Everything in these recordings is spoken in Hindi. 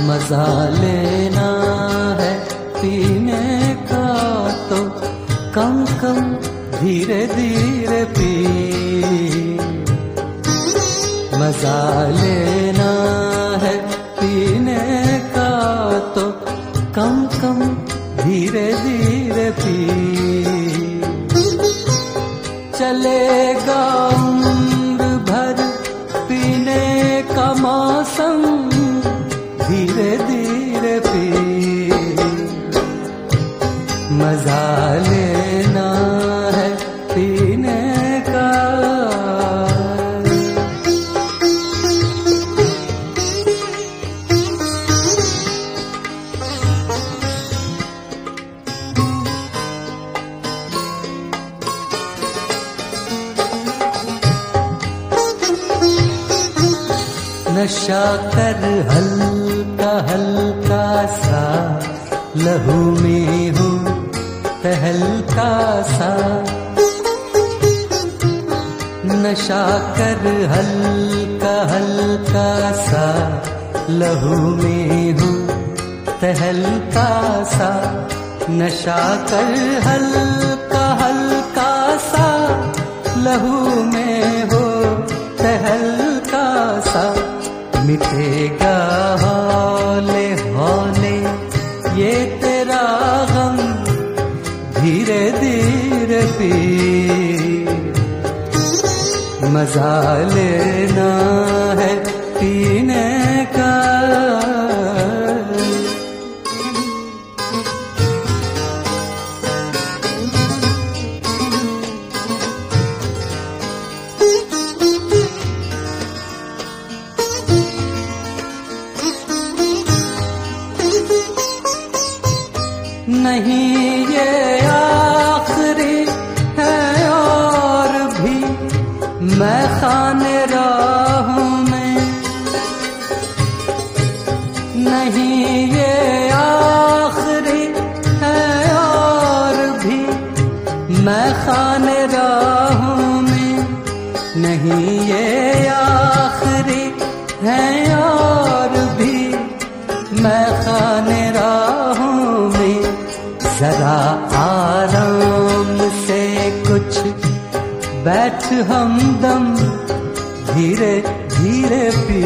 मजा लेना है पीने का तो कम कम धीरे धीरे पी। मजा लेना है पीने का तो कम कम धीरे धीरे पी। चलेगा उम्र भर पीने का मौसम धीरे धीरे पी। मजा लेना है पीने का। नशा कर हल्का हल्का सा लहू में हो तहलका सा। नशा कर हल्का हल्का सा लहू में हो तहलका सा। नशा कर हल्का हल्का सा लहू में हो तहलका सा। मिटेगा हौले हौले ये तेरा गम धीरे धीरे पी। मजा लेना है पीने का। नहीं ये आखिरी है और भी मैं खाने राहों में। नहीं ये आखिरी है और भी मैं खाने राहों में। नहीं ये आखिरी है और भी मैं खाने राहों में। जरा आराम से कुछ बैठ हमदम धीरे धीरे पी।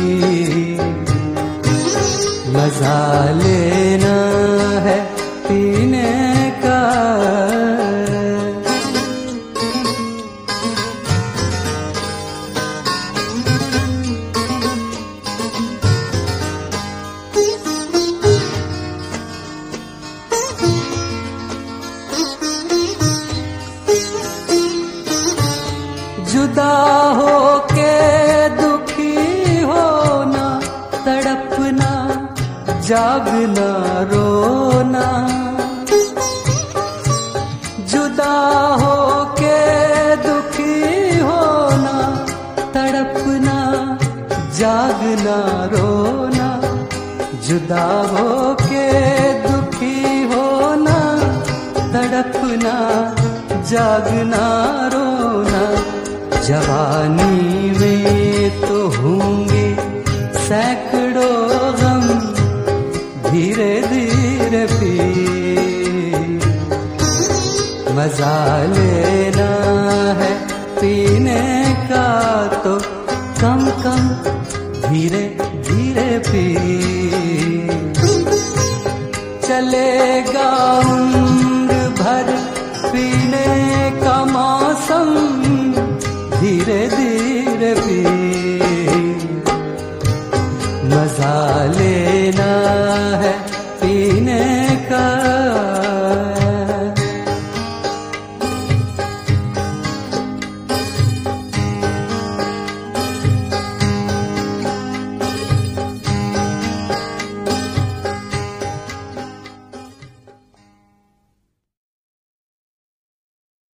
मजा लेना है पीने का। जुदा हो के दुखी होना तड़पना जागना रोना। जुदा हो के दुखी होना तड़पना जागना रोना। जुदा हो के दुखी होना तड़पना जागना रोना। जवानी में तो होंगे सैकड़ों गम धीरे धीरे पी। मजा लेना है पीने का तो कम कम धीरे धीरे पी। चलेगा उम्र भर पीने का मौसम धीरे धीरे पी। मजा ले